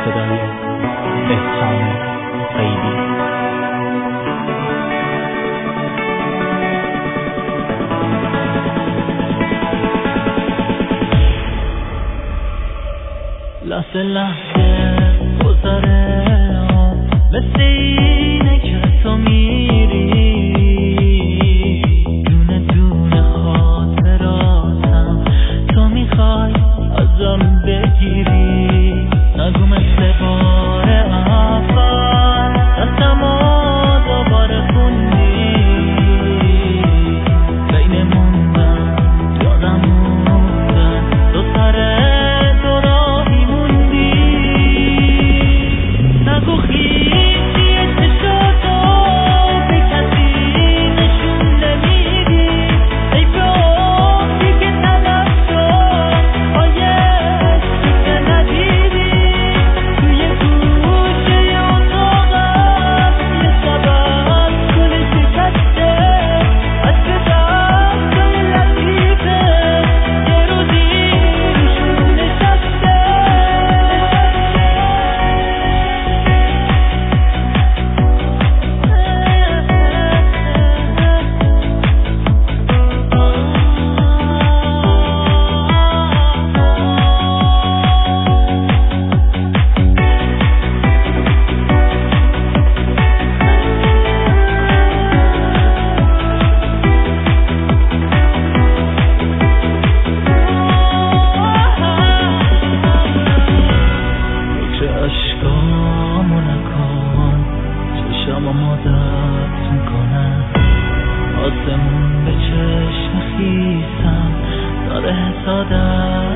صدای احسان قیدی. لحظه لحظه گذره مثل اینه که تو میری دونه دونه خاطراتم تو میخوای ازم بگیری نگو مثل بار اول دستمو دوباره خوندی بین موندن یادم موندن دو سره نگو خیلی چشاتو به کسی نشون نمیدی ای بافتی که تلف شد آیش که ندیدی توی گوشه اتاقم یه سبب گل شکسته عطر دستای لطیفه یه روزی روشون نشسته اشکامو نکن چشامو مدت میکنم آسمون به چشم خیسم داره حسادت